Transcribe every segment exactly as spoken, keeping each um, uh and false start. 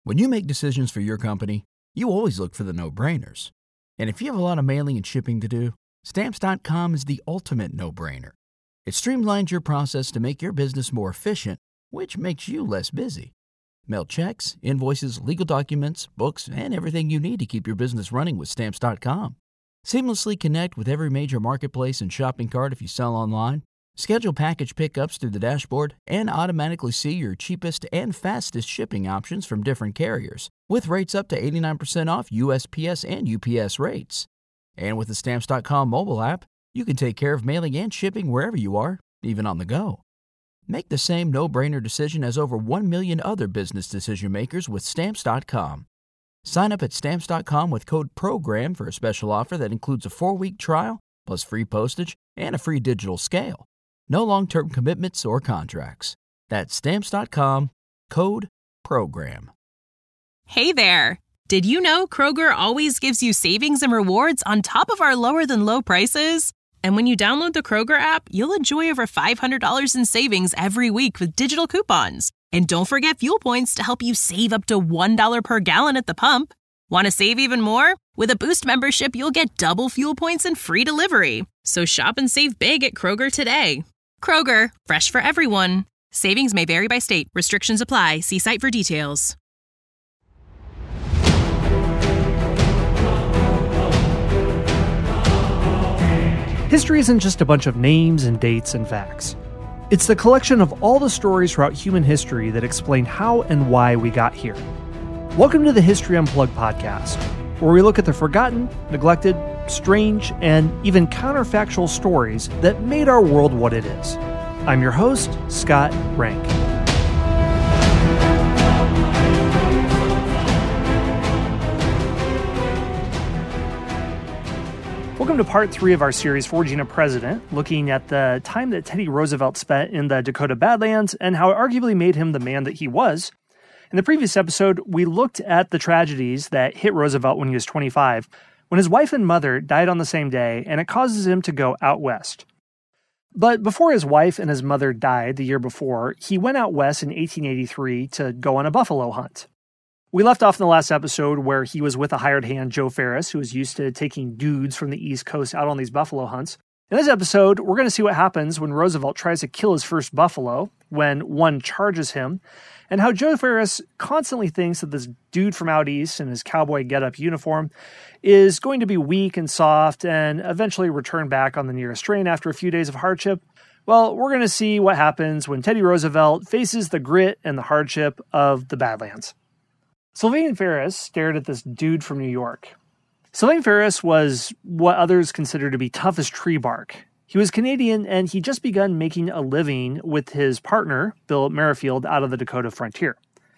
When you make decisions for your company, you always look for the no-brainers. And if you have a lot of mailing and shipping to do, Stamps dot com is the ultimate no-brainer. It streamlines your process to make your business more efficient, which makes you less busy. Mail checks, invoices, legal documents, books, and everything you need to keep your business running with Stamps dot com. Seamlessly connect with every major marketplace and shopping cart if you sell online. Schedule package pickups through the dashboard and automatically see your cheapest and fastest shipping options from different carriers, with rates up to eighty-nine percent off U S P S and U P S rates. And with the Stamps dot com mobile app, you can take care of mailing and shipping wherever you are, even on the go. Make the same no-brainer decision as over one million other business decision makers with Stamps dot com. Sign up at Stamps dot com with code PROGRAM for a special offer that includes a four-week trial, plus free postage and a free digital scale. No long-term commitments or contracts. That's Stamps dot com, code PROGRAM. Hey there! Did you know Kroger always gives you savings and rewards on top of our lower-than-low prices? And when you download the Kroger app, you'll enjoy over five hundred dollars in savings every week with digital coupons. And don't forget fuel points to help you save up to one dollar per gallon at the pump. Want to save even more? With a Boost membership, you'll get double fuel points and free delivery. So shop and save big at Kroger today. Kroger, fresh for everyone. Savings may vary by state. Restrictions apply. See site for details. History isn't just a bunch of names and dates and facts. It's the collection of all the stories throughout human history that explain how and why we got here. Welcome to the History Unplugged podcast, where we look at the forgotten, neglected, strange, and even counterfactual stories that made our world what it is. I'm your host, Scott Rank. Welcome to part three of our series, Forging a President, looking at the time that Teddy Roosevelt spent in the Dakota Badlands and how it arguably made him the man that he was. In the previous episode, we looked at the tragedies that hit Roosevelt when he was twenty-five, when his wife and mother died on the same day, and it causes him to go out west. But before his wife and his mother died the year before, he went out west in eighteen eighty-three to go on a buffalo hunt. We left off in the last episode where he was with a hired hand, Joe Ferris, who was used to taking dudes from the East Coast out on these buffalo hunts. In this episode, we're going to see what happens when Roosevelt tries to kill his first buffalo, when one charges him, and how Joe Ferris constantly thinks that this dude from out east in his cowboy getup uniform is going to be weak and soft and eventually return back on the nearest train after a few days of hardship. Well, we're going to see what happens when Teddy Roosevelt faces the grit and the hardship of the Badlands. Sylvain Ferris stared at this dude from New York. Sylvain Ferris was what others consider to be tough as tree bark. He was Canadian, and he'd just begun making a living with his partner, Bill Merrifield, out of the Dakota frontier.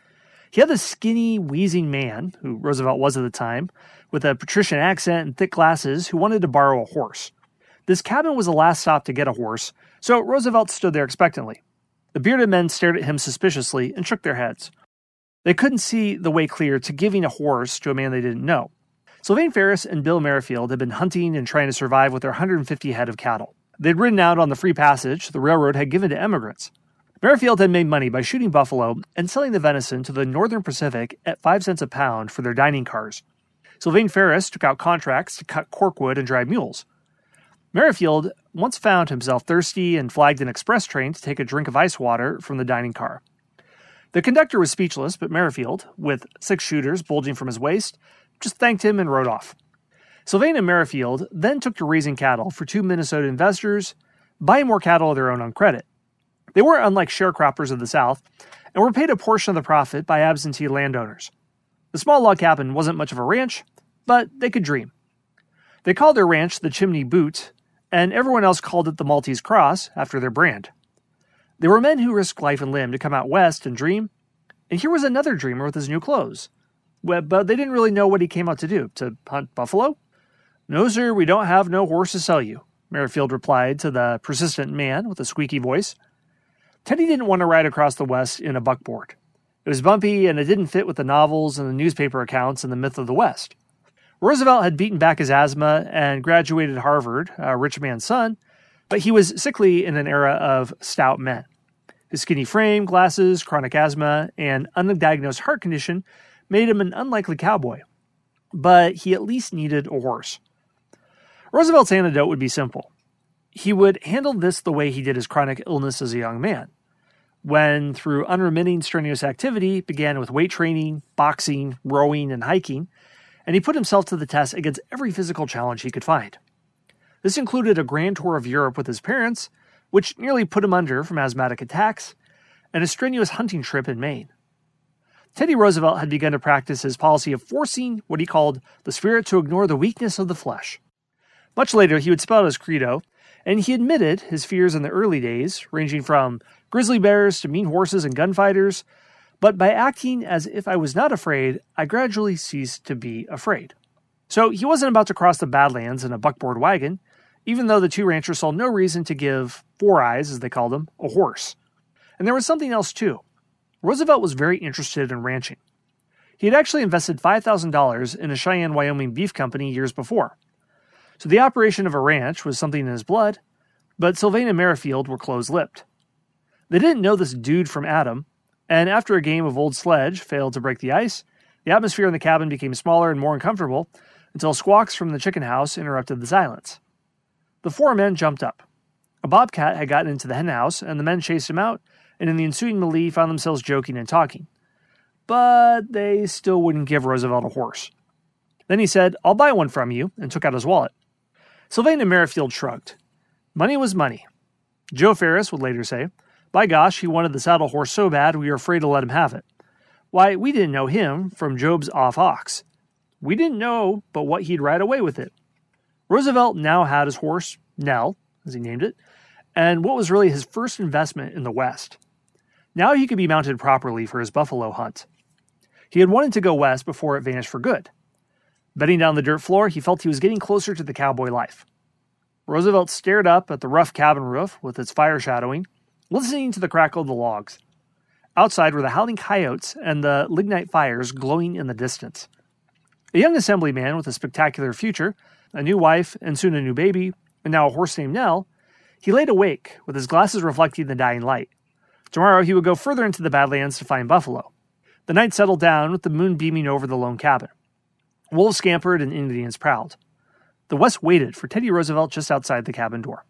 He had this skinny, wheezing man, who Roosevelt was at the time, with a patrician accent and thick glasses, who wanted to borrow a horse. This cabin was the last stop to get a horse, so Roosevelt stood there expectantly. The bearded men stared at him suspiciously and shook their heads. They couldn't see the way clear to giving a horse to a man they didn't know. Sylvain Ferris and Bill Merrifield had been hunting and trying to survive with their one hundred fifty head of cattle. They'd ridden out on the free passage the railroad had given to emigrants. Merrifield had made money by shooting buffalo and selling the venison to the Northern Pacific at five cents a pound for their dining cars. Sylvain Ferris took out contracts to cut corkwood and drive mules. Merrifield once found himself thirsty and flagged an express train to take a drink of ice water from the dining car. The conductor was speechless, but Merrifield, with six shooters bulging from his waist, just thanked him and rode off. Sylvain and Merrifield then took to raising cattle for two Minnesota investors, buying more cattle of their own on credit. They weren't unlike sharecroppers of the South, and were paid a portion of the profit by absentee landowners. The small log cabin wasn't much of a ranch, but they could dream. They called their ranch the Chimney Butte, and everyone else called it the Maltese Cross after their brand. There were men who risked life and limb to come out west and dream, and here was another dreamer with his new clothes. But they didn't really know what he came out to do. To hunt buffalo? No, sir, we don't have no horse to sell you, Merrifield replied to the persistent man with a squeaky voice. Teddy didn't want to ride across the West in a buckboard. It was bumpy, and it didn't fit with the novels and the newspaper accounts and the myth of the West. Roosevelt had beaten back his asthma and graduated Harvard, a rich man's son, but he was sickly in an era of stout men. His skinny frame, glasses, chronic asthma, and undiagnosed heart condition made him an unlikely cowboy. But he at least needed a horse. Roosevelt's antidote would be simple. He would handle this the way he did his chronic illness as a young man, when, through unremitting strenuous activity, began with weight training, boxing, rowing, and hiking, and he put himself to the test against every physical challenge he could find. This included a grand tour of Europe with his parents, which nearly put him under from asthmatic attacks, and a strenuous hunting trip in Maine. Teddy Roosevelt had begun to practice his policy of forcing what he called the spirit to ignore the weakness of the flesh. Much later, he would spell out his credo, and he admitted his fears in the early days, ranging from grizzly bears to mean horses and gunfighters, but by acting as if I was not afraid, I gradually ceased to be afraid. So he wasn't about to cross the Badlands in a buckboard wagon, even though the two ranchers saw no reason to give Four Eyes, as they called him, a horse. And there was something else too. Roosevelt was very interested in ranching. He had actually invested five thousand dollars in a Cheyenne, Wyoming beef company years before. So the operation of a ranch was something in his blood, but Sylvain and Merrifield were close-lipped. They didn't know this dude from Adam, and after a game of Old Sledge failed to break the ice, the atmosphere in the cabin became smaller and more uncomfortable until squawks from the chicken house interrupted the silence. The four men jumped up. A bobcat had gotten into the hen house, and the men chased him out, and in the ensuing melee found themselves joking and talking. But they still wouldn't give Roosevelt a horse. Then he said, "I'll buy one from you," and took out his wallet. Sylvain and Merrifield shrugged. Money was money. Joe Ferris would later say, "By gosh, he wanted the saddle horse so bad we were afraid to let him have it. Why, we didn't know him from Job's off ox. We didn't know but what he'd ride away with it." Roosevelt now had his horse, Nell, as he named it, and what was really his first investment in the West. Now he could be mounted properly for his buffalo hunt. He had wanted to go west before it vanished for good. Bedding down the dirt floor, he felt he was getting closer to the cowboy life. Roosevelt stared up at the rough cabin roof with its fire shadowing, listening to the crackle of the logs. Outside were the howling coyotes and the lignite fires glowing in the distance. A young assemblyman with a spectacular future, a new wife and soon a new baby, and now a horse named Nell, he laid awake with his glasses reflecting the dying light. Tomorrow he would go further into the Badlands to find buffalo. The night settled down with the moon beaming over the lone cabin. Wolves scampered and Indians prowled. The West waited for Teddy Roosevelt just outside the cabin door.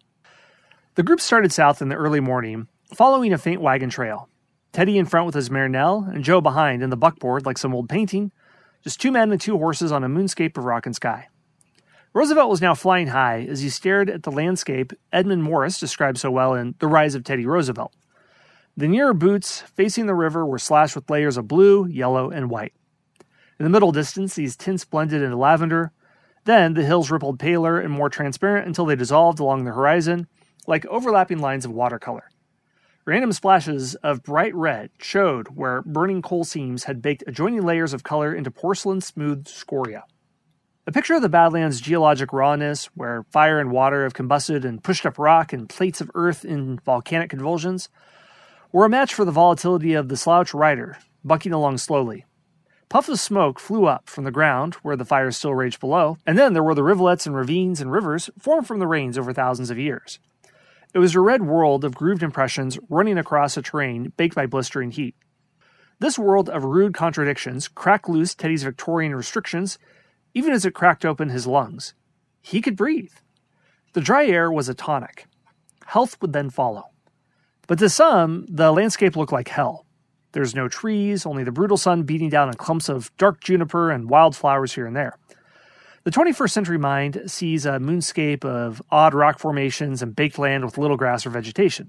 The group started south in the early morning, following a faint wagon trail. Teddy in front with his mare Nell, and Joe behind in the buckboard like some old painting, just two men and two horses on a moonscape of rock and sky. Roosevelt was now flying high as he stared at the landscape Edmund Morris described so well in The Rise of Teddy Roosevelt. The nearer buttes facing the river were slashed with layers of blue, yellow, and white. In the middle distance, these tints blended into lavender. Then the hills rippled paler and more transparent until they dissolved along the horizon, like overlapping lines of watercolor. Random splashes of bright red showed where burning coal seams had baked adjoining layers of color into porcelain-smooth scoria. A picture of the Badlands' geologic rawness, where fire and water have combusted and pushed up rock and plates of earth in volcanic convulsions, were a match for the volatility of the slouch rider, bucking along slowly. Puffs of smoke flew up from the ground where the fires still raged below, and then there were the rivulets and ravines and rivers formed from the rains over thousands of years. It was a red world of grooved impressions running across a terrain baked by blistering heat. This world of rude contradictions cracked loose Teddy's Victorian restrictions, even as it cracked open his lungs. He could breathe. The dry air was a tonic. Health would then follow. But to some, the landscape looked like hell. There's no trees, only the brutal sun beating down on clumps of dark juniper and wildflowers here and there. The twenty-first century mind sees a moonscape of odd rock formations and baked land with little grass or vegetation.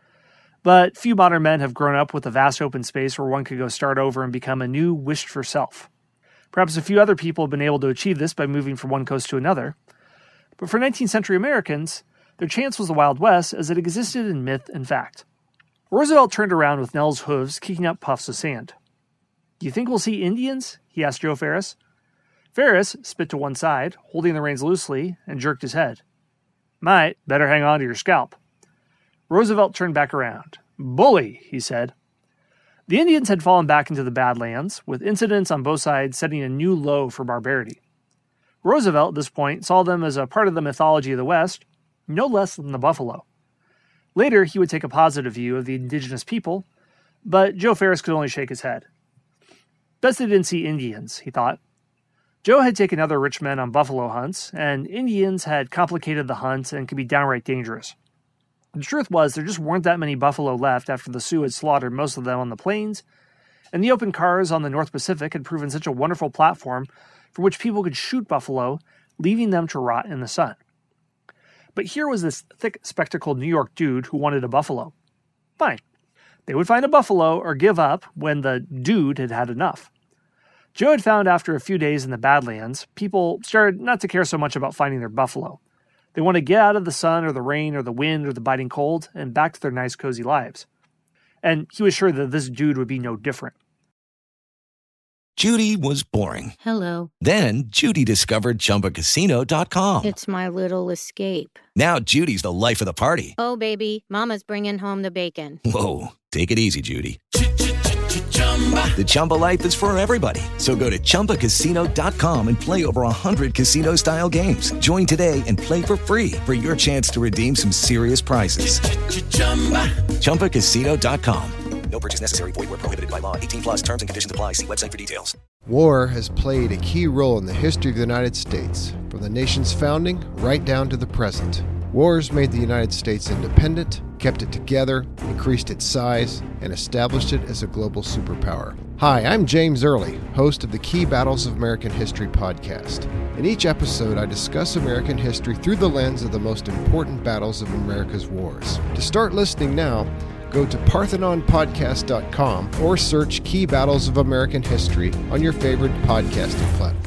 But few modern men have grown up with a vast open space where one could go start over and become a new wished-for self. Perhaps a few other people have been able to achieve this by moving from one coast to another. But for nineteenth century Americans, their chance was the Wild West as it existed in myth and fact. Roosevelt turned around with Nell's hooves kicking up puffs of sand. "Do you think we'll see Indians?" he asked Joe Ferris. Ferris spit to one side, holding the reins loosely, and jerked his head. "Might. Better hang on to your scalp." Roosevelt turned back around. "Bully," he said. The Indians had fallen back into the Badlands, with incidents on both sides setting a new low for barbarity. Roosevelt, at this point, saw them as a part of the mythology of the West, no less than the buffalo. Later, he would take a positive view of the indigenous people, but Joe Ferris could only shake his head. Best they didn't see Indians, he thought. Joe had taken other rich men on buffalo hunts, and Indians had complicated the hunt and could be downright dangerous. The truth was, there just weren't that many buffalo left after the Sioux had slaughtered most of them on the plains, and the open cars on the North Pacific had proven such a wonderful platform from which people could shoot buffalo, leaving them to rot in the sun. But here was this thick-spectacled New York dude who wanted a buffalo. Fine. They would find a buffalo or give up when the dude had had enough. Joe had found after a few days in the Badlands, people started not to care so much about finding their buffalo. They wanted to get out of the sun or the rain or the wind or the biting cold and back to their nice cozy lives. And he was sure that this dude would be no different. Judy was boring. Hello. Then Judy discovered Chumba Casino dot com. It's my little escape. Now Judy's the life of the party. Oh, baby, mama's bringing home the bacon. Whoa, take it easy, Judy. The Chumba life is for everybody. So go to Chumba Casino dot com and play over one hundred casino-style games. Join today and play for free for your chance to redeem some serious prizes. Chumba Casino dot com. No purchase necessary. Void where prohibited by law. eighteen plus terms and conditions apply. See website for details. War has played a key role in the history of the United States, from the nation's founding right down to the present. Wars made the United States independent, kept it together, increased its size, and established it as a global superpower. Hi, I'm James Early, host of the Key Battles of American History podcast. In each episode, I discuss American history through the lens of the most important battles of America's wars. To start listening now, go to Parthenon Podcast dot com or search Key Battles of American History on your favorite podcasting platform.